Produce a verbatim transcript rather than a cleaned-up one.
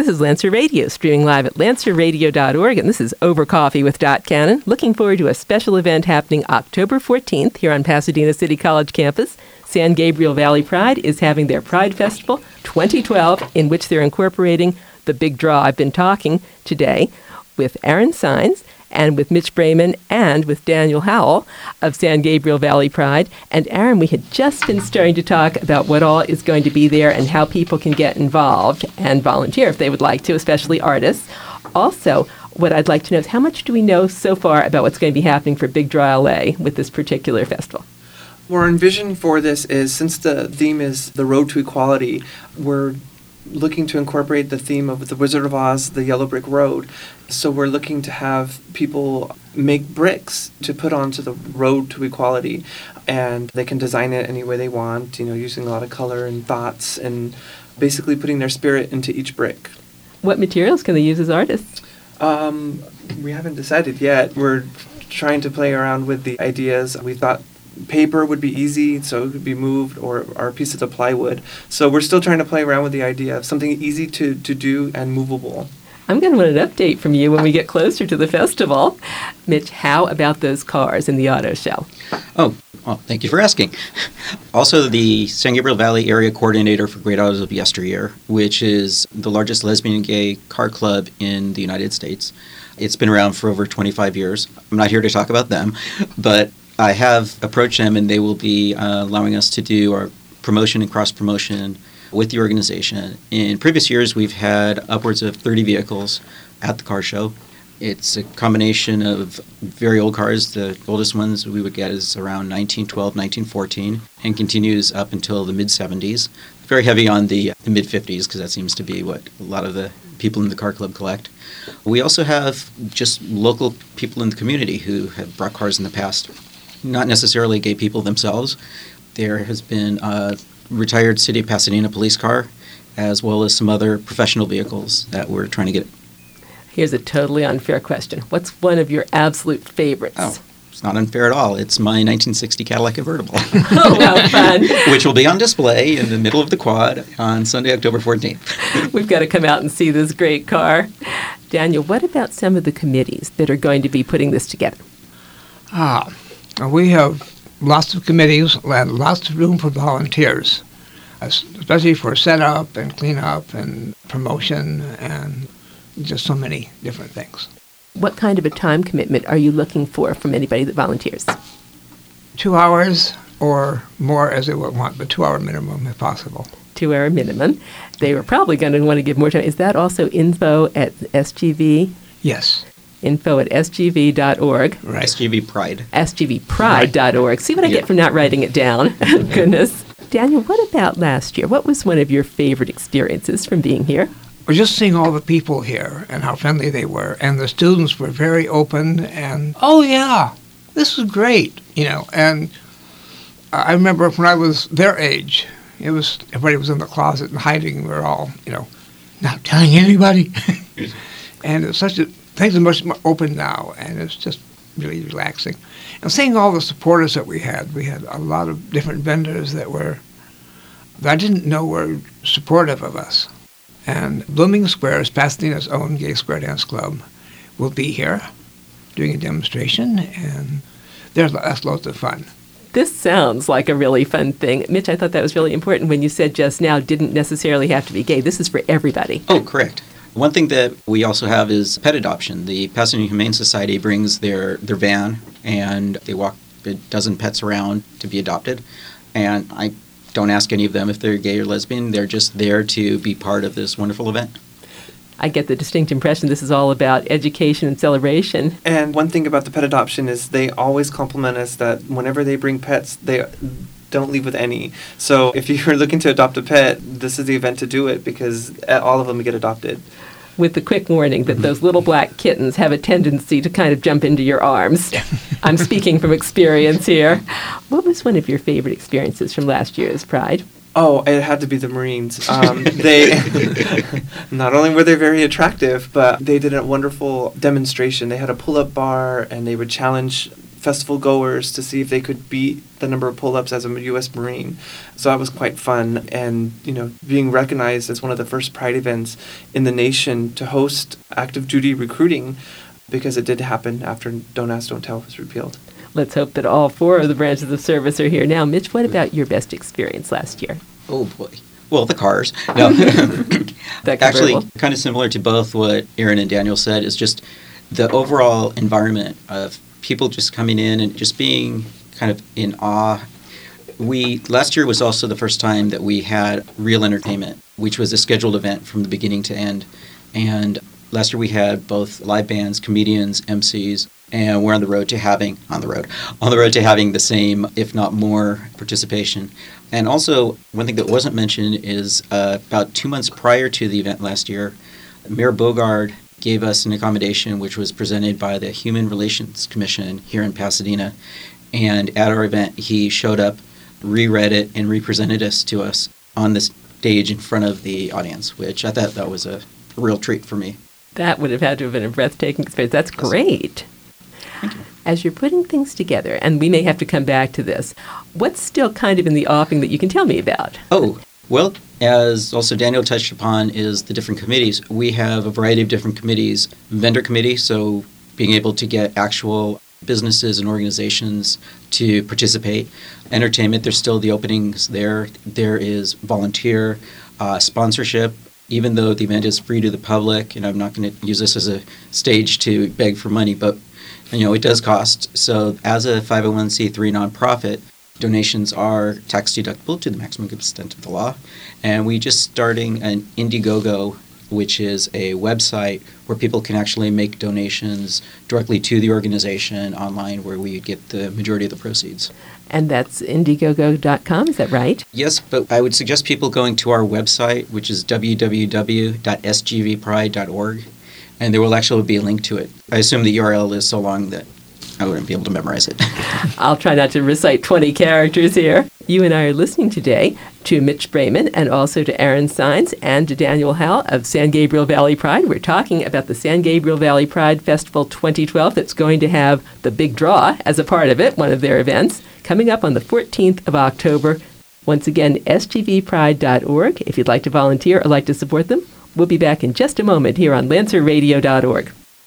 This is Lancer Radio, streaming live at lancer radio dot org, and this is Over Coffee with Dot Cannon. Looking forward to a special event happening October fourteenth here on Pasadena City College campus. San Gabriel Valley Pride is having their Pride Festival twenty twelve, in which they're incorporating the big draw I've been talking today with Aaron Sines and with Mitch Brayman and with Daniel Howell of San Gabriel Valley Pride. And Aaron, we had just been starting to talk about what all is going to be there and how people can get involved and volunteer if they would like to, especially artists. Also, what I'd like to know is how much do we know so far about what's going to be happening for Big Draw L A with this particular festival? Well, our vision for this is, since the theme is the road to equality, we're looking to incorporate the theme of the Wizard of Oz, the Yellow Brick Road. So we're looking to have people make bricks to put onto the road to equality, and they can design it any way they want, you know, using a lot of color and thoughts and basically putting their spirit into each brick. What materials can they use as artists? Um, we haven't decided yet. We're trying to play around with the ideas. We thought paper would be easy, so it could be moved, or, or pieces of plywood. So we're still trying to play around with the idea of something easy to, to do and movable. I'm going to want an update from you when we get closer to the festival. Mitch, how about those cars in the auto show? Oh, well, thank you for asking. Also, the San Gabriel Valley Area Coordinator for Great Autos of Yesteryear, which is the largest lesbian and gay car club in the United States. It's been around for over twenty-five years. I'm not here to talk about them, but I have approached them, and they will be uh, allowing us to do our promotion and cross-promotion with the organization. In previous years, we've had upwards of thirty vehicles at the car show. It's a combination of very old cars. The oldest ones we would get is around nineteen twelve, nineteen fourteen, and continues up until the mid-seventies. Very heavy on the, the mid-fifties, because that seems to be what a lot of the people in the car club collect. We also have just local people in the community who have brought cars in the past. Not necessarily gay people themselves. There has been a retired City of Pasadena police car, as well as some other professional vehicles that we're trying to get. Here's a totally unfair question. What's one of your absolute favorites? Oh, it's not unfair at all. It's my nineteen sixty Cadillac convertible. Oh, how fun. Which will be on display in the middle of the quad on Sunday, October fourteenth. We've got to come out and see this great car. Daniel, what about some of the committees that are going to be putting this together? Ah. We have lots of committees and lots of room for volunteers, especially for setup and cleanup and promotion and just so many different things. What kind of a time commitment are you looking for from anybody that volunteers? Two hours or more as they would want, but two-hour minimum if possible. Two-hour minimum. They were probably going to want to give more time. Is that also info at S G V? Yes. Info at S G V dot org. Right. S G V Pride. S G V pride dot org. See what I yeah. get from not writing it down. Goodness. Daniel, what about last year? What was one of your favorite experiences from being here? Well, just seeing all the people here and how friendly they were. And the students were very open and, oh, yeah, this is great, you know. And I remember when I was their age, it was everybody was in the closet and hiding. We were all, you know, not telling anybody. And it's such a... Things are much more open now, and it's just really relaxing. And seeing all the supporters that we had, we had a lot of different vendors that were, that I didn't know were supportive of us. And Blooming Squares, Pasadena's own Gay Square Dance Club, will be here doing a demonstration, and there's that's lots of fun. This sounds like a really fun thing. Mitch, I thought that was really important when you said just now didn't necessarily have to be gay. This is for everybody. Oh, correct. One thing that we also have is pet adoption. The Pasadena Humane Society brings their, their van, and they walk a dozen pets around to be adopted. And I don't ask any of them if they're gay or lesbian. They're just there to be part of this wonderful event. I get the distinct impression this is all about education and celebration. And one thing about the pet adoption is they always compliment us that whenever they bring pets, they don't leave with any. So if you're looking to adopt a pet, this is the event to do it, because all of them get adopted. With the quick warning that those little black kittens have a tendency to kind of jump into your arms. I'm speaking from experience here. What was one of your favorite experiences from last year's Pride? Oh, it had to be the Marines. Um, they not only were they very attractive, but they did a wonderful demonstration. They had a pull-up bar, and they would challenge festival goers to see if they could beat the number of pull-ups as a U S Marine. So that was quite fun. And, you know, being recognized as one of the first Pride events in the nation to host active duty recruiting, because it did happen after Don't Ask, Don't Tell was repealed. Let's hope that all four of the branches of service are here. Now, Mitch, what about your best experience last year? Oh, boy. Well, the cars. No. Actually, kind of similar to both what Aaron and Daniel said, is just the overall environment of people just coming in and just being kind of in awe. We last year was also the first time that we had real entertainment, which was a scheduled event from the beginning to end. And last year we had both live bands, comedians, M Cs, and we're on the road to having, on the road, on the road to having the same, if not more, participation. And also, one thing that wasn't mentioned is uh, about two months prior to the event last year, Mayor Bogard gave us an accommodation which was presented by the Human Relations Commission here in Pasadena. And at our event, he showed up, reread it, and represented us to us on the stage in front of the audience, which I thought that was a real treat for me. That would have had to have been a breathtaking experience. That's great. Thank you. As you're putting things together, and we may have to come back to this, what's still kind of in the offing that you can tell me about? Oh, well, as also Daniel touched upon, is the different committees. We have a variety of different committees. Vendor committee, so being able to get actual businesses and organizations to participate. Entertainment, there's still the openings there. There is volunteer, uh, sponsorship. Even though the event is free to the public, and I'm not going to use this as a stage to beg for money, but you know, it does cost. So as a five oh one c three nonprofit, donations are tax deductible to the maximum extent of the law. And we just starting an Indiegogo, which is a website where people can actually make donations directly to the organization online, where we get the majority of the proceeds. And that's Indiegogo dot com, is that right? Yes, but I would suggest people going to our website, which is w w w dot s g v pride dot org, and there will actually be a link to it. I assume the U R L is so long that I wouldn't be able to memorize it. I'll try not to recite twenty characters here. You and I are listening today to Mitch Brayman and also to Aaron Sines and to Daniel Howell of San Gabriel Valley Pride. We're talking about the San Gabriel Valley Pride Festival twenty twelve that's going to have the big draw as a part of it, one of their events, coming up on the fourteenth of October. Once again, s g v pride dot org if you'd like to volunteer or like to support them. We'll be back in just a moment here on Lancer Radio dot org.